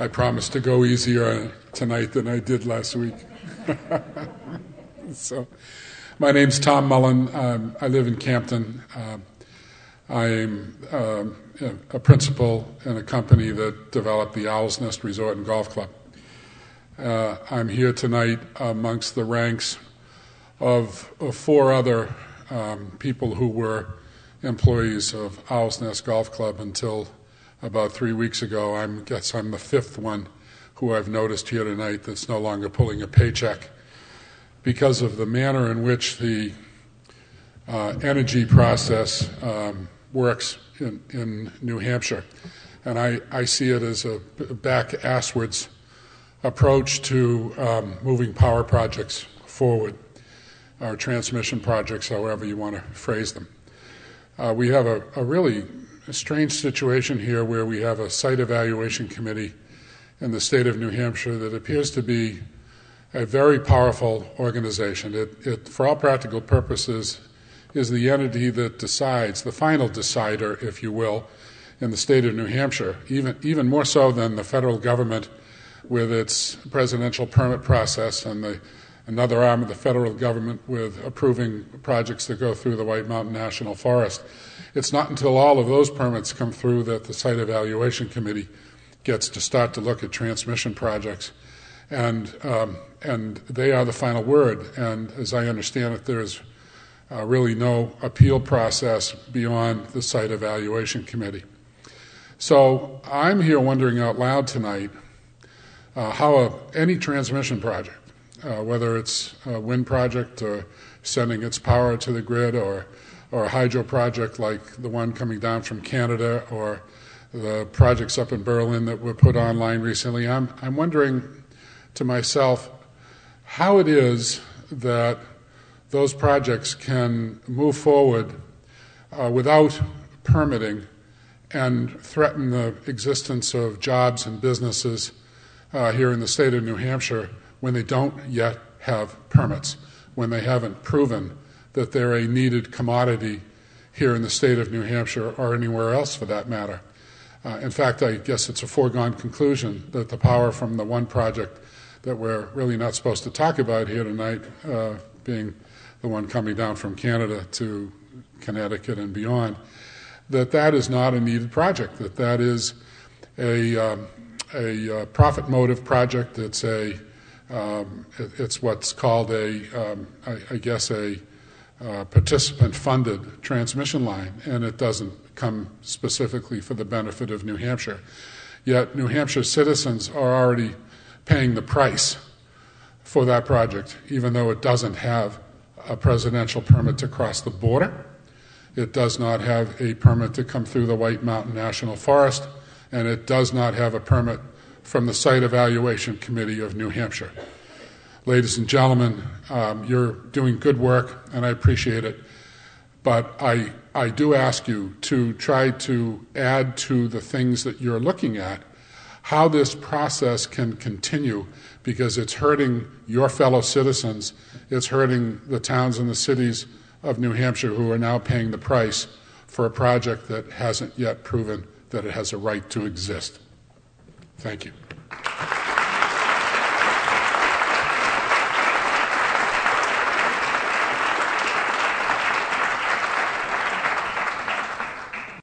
I promised to go easier tonight than I did last week. So, my name's Tom Mullen. I live in Campton. I'm a principal in a company that developed the Owl's Nest Resort and Golf Club. I'm here tonight amongst the ranks of four other people who were employees of Owl's Nest Golf Club until about 3 weeks ago. I guess I'm the fifth one who I've noticed here tonight that's no longer pulling a paycheck because of the manner in which the energy process works in New Hampshire. And I see it as a back-asswards approach to moving power projects forward, or transmission projects, however you want to phrase them. We have a really strange situation here where we have a site evaluation committee in the state of New Hampshire that appears to be a very powerful organization. It, for all practical purposes, is the entity that decides, the final decider, if you will, in the state of New Hampshire, even more so than the federal government with its presidential permit process and another arm of the federal government with approving projects that go through the White Mountain National Forest. It's not until all of those permits come through that the Site Evaluation Committee gets to start to look at transmission projects. And they are the final word. And as I understand it, there is really no appeal process beyond the Site Evaluation Committee. So I'm here wondering out loud tonight how any transmission project, whether it's a wind project or sending its power to the grid or a hydro project like the one coming down from Canada or the projects up in Berlin that were put online recently, I'm wondering to myself how it is that those projects can move forward without permitting and threaten the existence of jobs and businesses here in the state of New Hampshire when they don't yet have permits, when they haven't proven that they're a needed commodity here in the state of New Hampshire or anywhere else for that matter. In fact, I guess it's a foregone conclusion that the power from the one project that we're really not supposed to talk about here tonight, being the one coming down from Canada to Connecticut and beyond, that is not a needed project, that is a profit motive project. It's what's called a participant-funded transmission line, and it doesn't come specifically for the benefit of New Hampshire. Yet New Hampshire citizens are already paying the price for that project, even though it doesn't have a presidential permit to cross the border. It does not have a permit to come through the White Mountain National Forest, and it does not have a permit from the Site Evaluation Committee of New Hampshire. Ladies and gentlemen, you're doing good work, and I appreciate it, but I do ask you to try to add to the things that you're looking at how this process can continue, because it's hurting your fellow citizens, it's hurting the towns and the cities of New Hampshire who are now paying the price for a project that hasn't yet proven that it has a right to exist. Thank you.